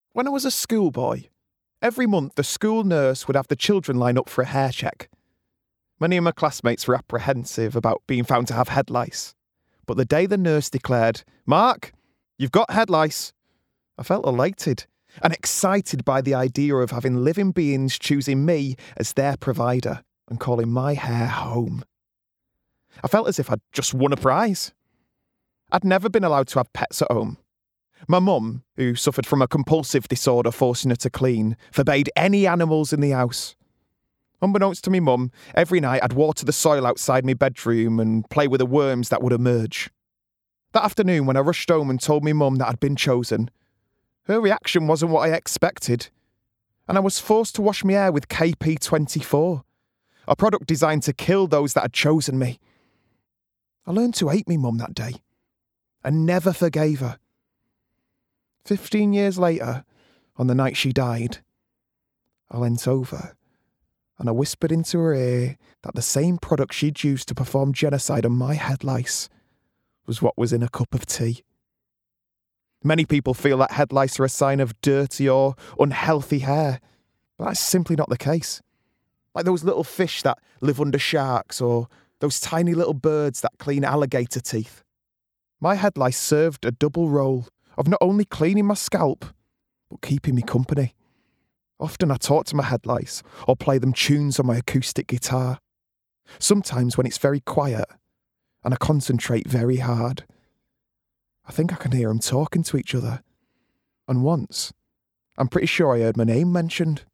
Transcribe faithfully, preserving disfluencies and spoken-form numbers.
When I was a schoolboy, every month the school nurse would have the children line up for a hair check. Many of my classmates were apprehensive about being found to have head lice. But the day the nurse declared, "Mark, you've got head lice," I felt elated and excited by the idea of having living beings choosing me as their provider and calling my hair home. I felt as if I'd just won a prize. I'd never been allowed to have pets at home. My mum, who suffered from a compulsive disorder forcing her to clean, forbade any animals in the house. Unbeknownst to me mum, every night I'd water the soil outside my bedroom and play with the worms that would emerge. That afternoon, when I rushed home and told me mum that I'd been chosen, her reaction wasn't what I expected, and I was forced to wash my hair with K P twenty-four, a product designed to kill those that had chosen me. I learned to hate me mum that day, and never forgave her. Fifteen years later, on the night she died, I leant over and I whispered into her ear that the same product she'd used to perform genocide on my head lice was what was in a cup of tea. Many people feel that head lice are a sign of dirty or unhealthy hair, but that's simply not the case. Like those little fish that live under sharks or those tiny little birds that clean alligator teeth. My head lice served a double role of not only cleaning my scalp, but keeping me company. Often I talk to my head lice or play them tunes on my acoustic guitar. Sometimes when it's very quiet and I concentrate very hard, I think I can hear them talking to each other. And once, I'm pretty sure I heard my name mentioned.